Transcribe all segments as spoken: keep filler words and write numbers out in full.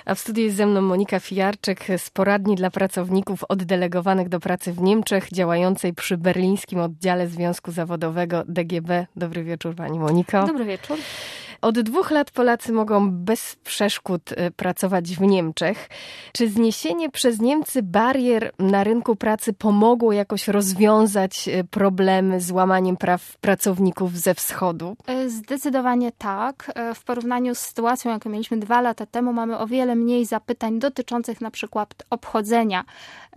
A w studiu jest ze mną Monika Fijarczyk z poradni dla pracowników oddelegowanych do pracy w Niemczech, działającej przy berlińskim oddziale Związku Zawodowego D G B. Dobry wieczór, pani Moniko. Dobry wieczór. Od dwóch lat Polacy mogą bez przeszkód pracować w Niemczech. Czy zniesienie przez Niemcy barier na rynku pracy pomogło jakoś rozwiązać problemy z łamaniem praw pracowników ze wschodu? Zdecydowanie tak. W porównaniu z sytuacją, jaką mieliśmy dwa lata temu, mamy o wiele mniej zapytań dotyczących na przykład obchodzenia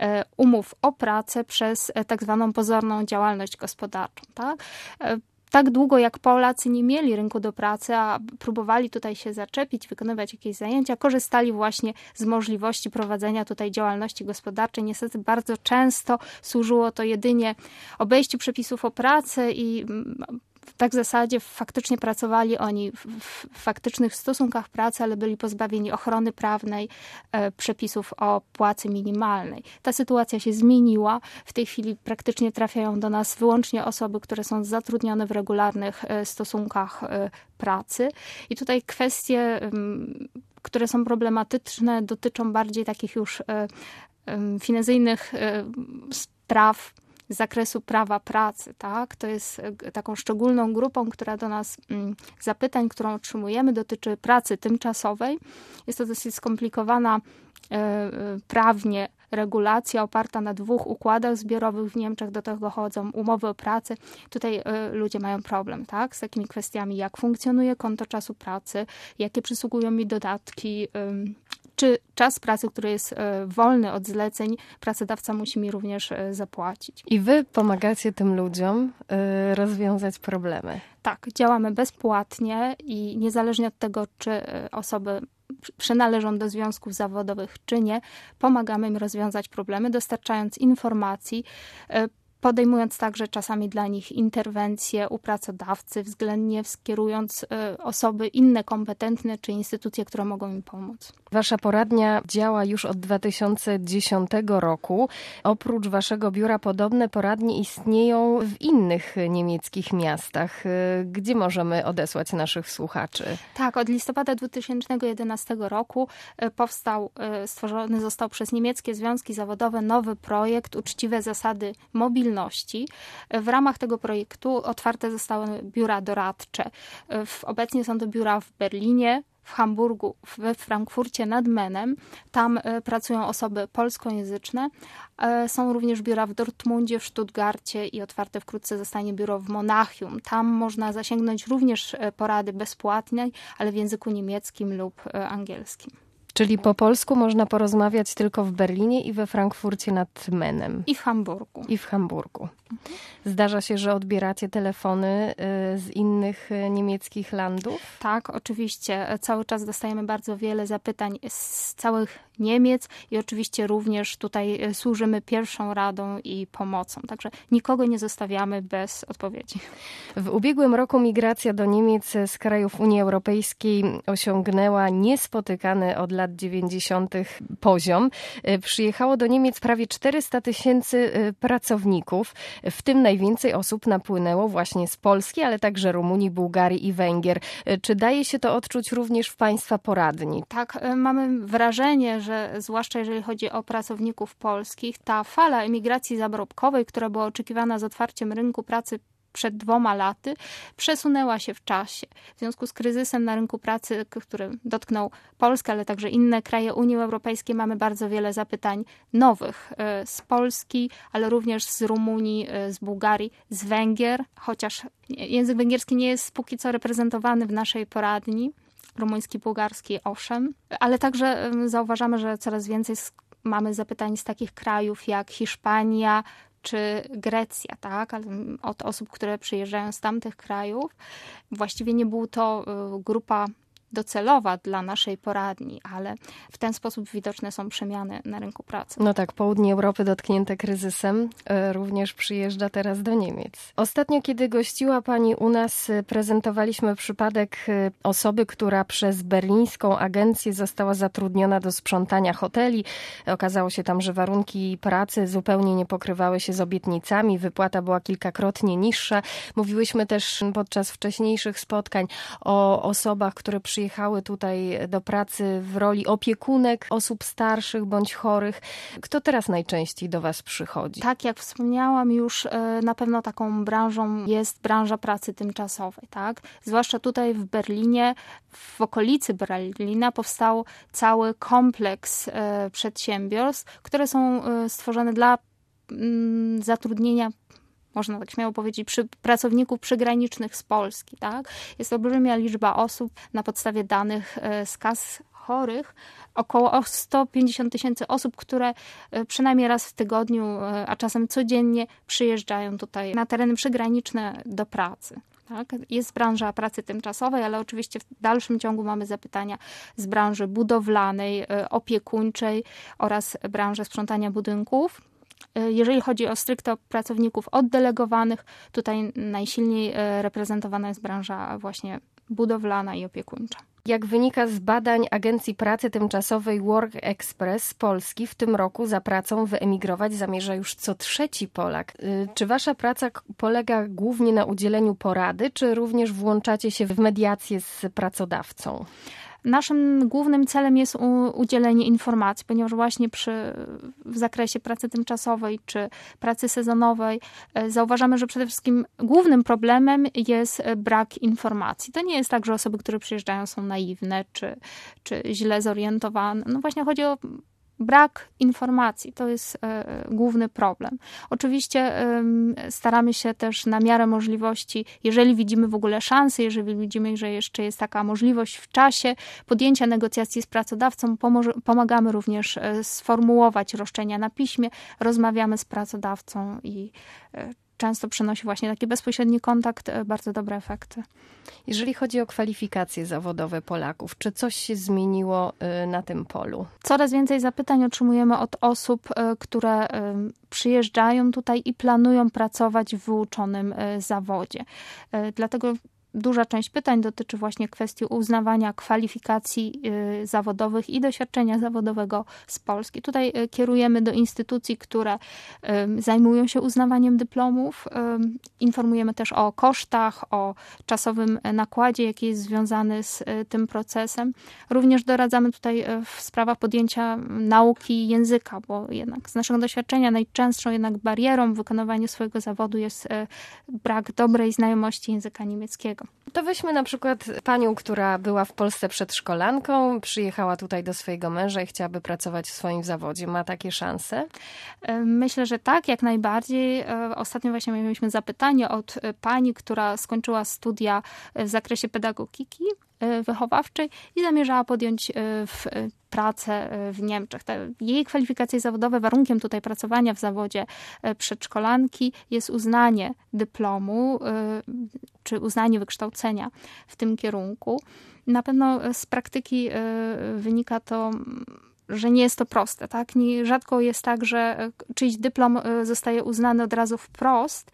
umów o pracę przez tak zwaną pozorną działalność gospodarczą. Tak? Tak długo jak Polacy nie mieli rynku do pracy, a próbowali tutaj się zaczepić, wykonywać jakieś zajęcia, korzystali właśnie z możliwości prowadzenia tutaj działalności gospodarczej. Niestety bardzo często służyło to jedynie obejściu przepisów o pracę i tak w zasadzie faktycznie pracowali oni w, w faktycznych stosunkach pracy, ale byli pozbawieni ochrony prawnej, e, przepisów o płacy minimalnej. Ta sytuacja się zmieniła. W tej chwili praktycznie trafiają do nas wyłącznie osoby, które są zatrudnione w regularnych e, stosunkach e, pracy. I tutaj kwestie, e, które są problematyczne, dotyczą bardziej takich już e, e, finezyjnych e, spraw z zakresu prawa pracy, tak? To jest taką szczególną grupą, która do nas zapytań, którą otrzymujemy, dotyczy pracy tymczasowej. Jest to dosyć skomplikowana e, prawnie regulacja oparta na dwóch układach zbiorowych w Niemczech. Do tego chodzą umowy o pracę. Tutaj y, ludzie mają problem, tak? Z takimi kwestiami, jak funkcjonuje konto czasu pracy, jakie przysługują mi dodatki, y, czy czas pracy, który jest y, wolny od zleceń, pracodawca musi mi również y, zapłacić. I wy pomagacie tym ludziom y, rozwiązać problemy. Tak, działamy bezpłatnie i niezależnie od tego, czy y, osoby przynależą do związków zawodowych czy nie, pomagamy im rozwiązać problemy, dostarczając informacji, podejmując także czasami dla nich interwencje u pracodawcy, względnie skierując osoby inne kompetentne czy instytucje, które mogą im pomóc. Wasza poradnia działa już od dwa tysiące dziesiątego roku. Oprócz waszego biura podobne poradnie istnieją w innych niemieckich miastach. Gdzie możemy odesłać naszych słuchaczy? Tak, od listopada dwa tysiące jedenastego roku powstał, stworzony został przez niemieckie związki zawodowe nowy projekt Uczciwe zasady mobilności. W ramach tego projektu otwarte zostały biura doradcze. Obecnie są to biura w Berlinie, w Hamburgu, we Frankfurcie nad Menem. Tam pracują osoby polskojęzyczne. Są również biura w Dortmundzie, w Stuttgarcie i otwarte wkrótce zostanie biuro w Monachium. Tam można zasięgnąć również porady bezpłatnej, ale w języku niemieckim lub angielskim. Czyli po polsku można porozmawiać tylko w Berlinie i we Frankfurcie nad Menem. I w Hamburgu. I w Hamburgu. Zdarza się, że odbieracie telefony z innych niemieckich landów? Tak, oczywiście. Cały czas dostajemy bardzo wiele zapytań z całych Niemiec i oczywiście również tutaj służymy pierwszą radą i pomocą. Także nikogo nie zostawiamy bez odpowiedzi. W ubiegłym roku migracja do Niemiec z krajów Unii Europejskiej osiągnęła niespotykany od lat dziewięćdziesiątych poziom. Przyjechało do Niemiec prawie czterysta tysięcy pracowników, w tym najwięcej osób napłynęło właśnie z Polski, ale także Rumunii, Bułgarii i Węgier. Czy daje się to odczuć również w państwa poradni? Tak, mamy wrażenie, że zwłaszcza jeżeli chodzi o pracowników polskich, ta fala emigracji zarobkowej, która była oczekiwana z otwarciem rynku pracy przed dwoma laty, przesunęła się w czasie. W związku z kryzysem na rynku pracy, który dotknął Polskę, ale także inne kraje Unii Europejskiej, mamy bardzo wiele zapytań nowych z Polski, ale również z Rumunii, z Bułgarii, z Węgier, chociaż język węgierski nie jest póki co reprezentowany w naszej poradni. Rumuński, bułgarski, owszem, ale także zauważamy, że coraz więcej mamy zapytań z takich krajów jak Hiszpania czy Grecja, tak? Od osób, które przyjeżdżają z tamtych krajów. Właściwie nie był to grupa docelowa dla naszej poradni, ale w ten sposób widoczne są przemiany na rynku pracy. No tak, południe Europy dotknięte kryzysem również przyjeżdża teraz do Niemiec. Ostatnio, kiedy gościła pani u nas, prezentowaliśmy przypadek osoby, która przez berlińską agencję została zatrudniona do sprzątania hoteli. Okazało się tam, że warunki pracy zupełnie nie pokrywały się z obietnicami, wypłata była kilkakrotnie niższa. Mówiłyśmy też podczas wcześniejszych spotkań o osobach, które przyjeżdżają przyjechały tutaj do pracy w roli opiekunek osób starszych bądź chorych. Kto teraz najczęściej do Was przychodzi? Tak, jak wspomniałam już, na pewno taką branżą jest branża pracy tymczasowej, tak? Zwłaszcza tutaj w Berlinie, w okolicy Berlina powstał cały kompleks przedsiębiorstw, które są stworzone dla zatrudnienia, można tak śmiało powiedzieć, przy, pracowników przygranicznych z Polski. Tak? Jest olbrzymia liczba osób na podstawie danych z kas chorych, około sto pięćdziesiąt tysięcy osób, które przynajmniej raz w tygodniu, a czasem codziennie przyjeżdżają tutaj na tereny przygraniczne do pracy. Tak? Jest branża pracy tymczasowej, ale oczywiście w dalszym ciągu mamy zapytania z branży budowlanej, opiekuńczej oraz branży sprzątania budynków. Jeżeli chodzi o stricte pracowników oddelegowanych, tutaj najsilniej reprezentowana jest branża właśnie budowlana i opiekuńcza. Jak wynika z badań Agencji Pracy Tymczasowej Work Express z Polski, w tym roku za pracą wyemigrować zamierza już co trzeci Polak. Czy wasza praca polega głównie na udzieleniu porady, czy również włączacie się w mediację z pracodawcą? Naszym głównym celem jest udzielenie informacji, ponieważ właśnie przy, w zakresie pracy tymczasowej czy pracy sezonowej zauważamy, że przede wszystkim głównym problemem jest brak informacji. To nie jest tak, że osoby, które przyjeżdżają, są naiwne czy, czy źle zorientowane. No właśnie chodzi o brak informacji, to jest e, główny problem. Oczywiście e, staramy się też na miarę możliwości, jeżeli widzimy w ogóle szansę, jeżeli widzimy, że jeszcze jest taka możliwość w czasie podjęcia negocjacji z pracodawcą, pomoże, pomagamy również e, sformułować roszczenia na piśmie, rozmawiamy z pracodawcą i e, często przynosi właśnie taki bezpośredni kontakt bardzo dobre efekty. Jeżeli chodzi o kwalifikacje zawodowe Polaków, czy coś się zmieniło na tym polu? Coraz więcej zapytań otrzymujemy od osób, które przyjeżdżają tutaj i planują pracować w wyuczonym zawodzie. Dlatego duża część pytań dotyczy właśnie kwestii uznawania kwalifikacji zawodowych i doświadczenia zawodowego z Polski. Tutaj kierujemy do instytucji, które zajmują się uznawaniem dyplomów. Informujemy też o kosztach, o czasowym nakładzie, jaki jest związany z tym procesem. Również doradzamy tutaj w sprawach podjęcia nauki języka, bo jednak z naszego doświadczenia najczęstszą jednak barierą w wykonywaniu swojego zawodu jest brak dobrej znajomości języka niemieckiego. To weźmy na przykład panią, która była w Polsce przedszkolanką, przyjechała tutaj do swojego męża i chciałaby pracować w swoim zawodzie. Ma takie szanse? Myślę, że tak, jak najbardziej. Ostatnio właśnie mieliśmy zapytanie od pani, która skończyła studia w zakresie pedagogiki wychowawczej i zamierzała podjąć w pracę w Niemczech. Te jej kwalifikacje zawodowe, warunkiem tutaj pracowania w zawodzie przedszkolanki jest uznanie dyplomu czy uznanie wykształcenia w tym kierunku. Na pewno z praktyki wynika to, że nie jest to proste, tak? Nie, rzadko jest tak, że czyjś dyplom zostaje uznany od razu wprost,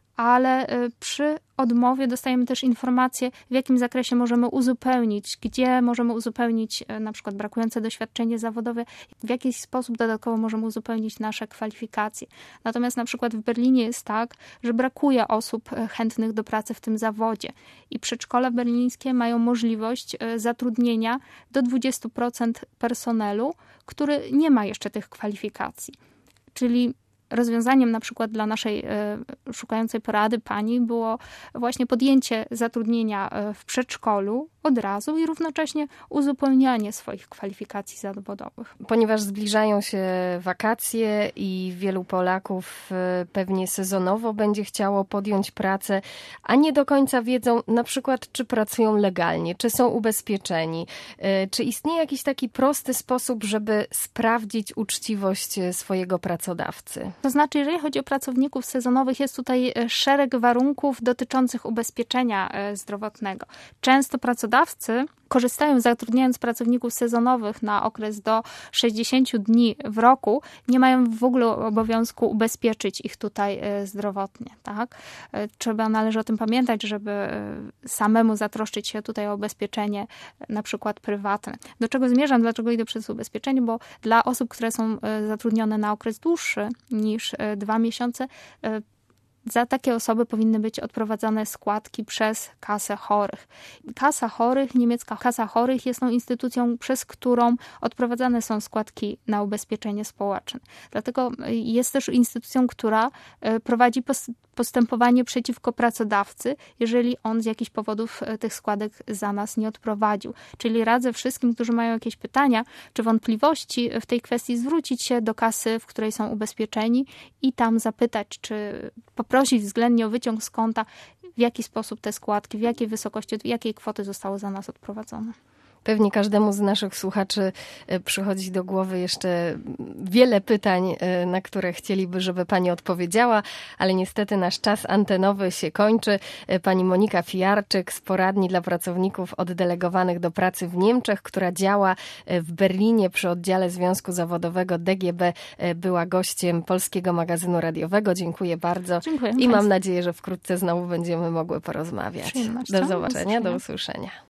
ale przy odmowie dostajemy też informacje, w jakim zakresie możemy uzupełnić, gdzie możemy uzupełnić na przykład brakujące doświadczenie zawodowe, w jaki sposób dodatkowo możemy uzupełnić nasze kwalifikacje. Natomiast na przykład w Berlinie jest tak, że brakuje osób chętnych do pracy w tym zawodzie i przedszkola berlińskie mają możliwość zatrudnienia do dwudziestu procent personelu, który nie ma jeszcze tych kwalifikacji. Czyli rozwiązaniem na przykład dla naszej szukającej porady pani było właśnie podjęcie zatrudnienia w przedszkolu od razu i równocześnie uzupełnianie swoich kwalifikacji zawodowych. Ponieważ zbliżają się wakacje i wielu Polaków pewnie sezonowo będzie chciało podjąć pracę, a nie do końca wiedzą na przykład, czy pracują legalnie, czy są ubezpieczeni, czy istnieje jakiś taki prosty sposób, żeby sprawdzić uczciwość swojego pracodawcy? To znaczy, jeżeli chodzi o pracowników sezonowych, jest tutaj szereg warunków dotyczących ubezpieczenia zdrowotnego. Często pracodawcy korzystają, zatrudniając pracowników sezonowych na okres do sześćdziesięciu dni w roku, nie mają w ogóle obowiązku ubezpieczyć ich tutaj zdrowotnie. Tak? Trzeba, należy o tym pamiętać, żeby samemu zatroszczyć się tutaj o ubezpieczenie na przykład prywatne. Do czego zmierzam? Dlaczego idę przez ubezpieczenie? Bo dla osób, które są zatrudnione na okres dłuższy niż dwa miesiące, za takie osoby powinny być odprowadzane składki przez kasę chorych. Kasa chorych, niemiecka kasa chorych jest tą instytucją, przez którą odprowadzane są składki na ubezpieczenie społeczne. Dlatego jest też instytucją, która prowadzi postępowanie przeciwko pracodawcy, jeżeli on z jakichś powodów tych składek za nas nie odprowadził. Czyli radzę wszystkim, którzy mają jakieś pytania czy wątpliwości w tej kwestii, zwrócić się do kasy, w której są ubezpieczeni i tam zapytać, czy poprosić względnie o wyciąg z konta, w jaki sposób te składki, w jakiej wysokości, w jakiej kwoty zostały za nas odprowadzone. Pewnie każdemu z naszych słuchaczy przychodzi do głowy jeszcze wiele pytań, na które chcieliby, żeby pani odpowiedziała, ale niestety nasz czas antenowy się kończy. Pani Monika Fijarczyk z Poradni dla Pracowników Oddelegowanych do Pracy w Niemczech, która działa w Berlinie przy oddziale Związku Zawodowego D G B, była gościem Polskiego Magazynu Radiowego. Dziękuję bardzo. Dziękuję I mam nadzieję, że wkrótce znowu będziemy mogły porozmawiać. Do zobaczenia, do usłyszenia. do usłyszenia.